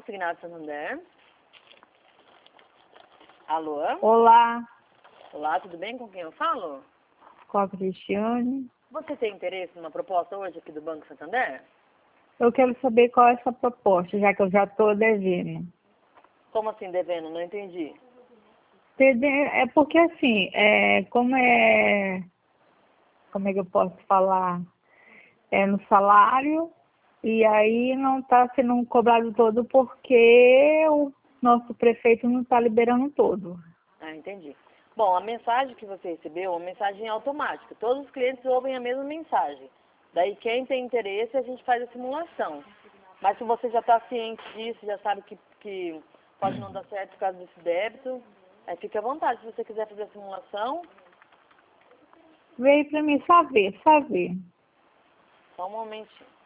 Consignado Santander. Alô? Olá, Olá, tudo bem? Com quem eu falo? com a Cristiane. Você tem interesse numa proposta hoje aqui do Banco Santander? Eu quero saber qual é essa proposta, já que eu já estou devendo. Como assim devendo? Não entendi. É porque assim, como é que eu posso falar? É no salário, e aí não está sendo cobrado todo porque o nosso prefeito não está liberando todo. Ah, entendi. Bom, a mensagem que você recebeu é uma mensagem automática. Todos os clientes ouvem a mesma mensagem. Daí, quem tem interesse, a gente faz a simulação. Mas se você já está ciente disso, já sabe que pode não dar certo por causa desse débito, aí fique à vontade. Se você quiser fazer a simulação, Veio para mim saber. só um momentinho.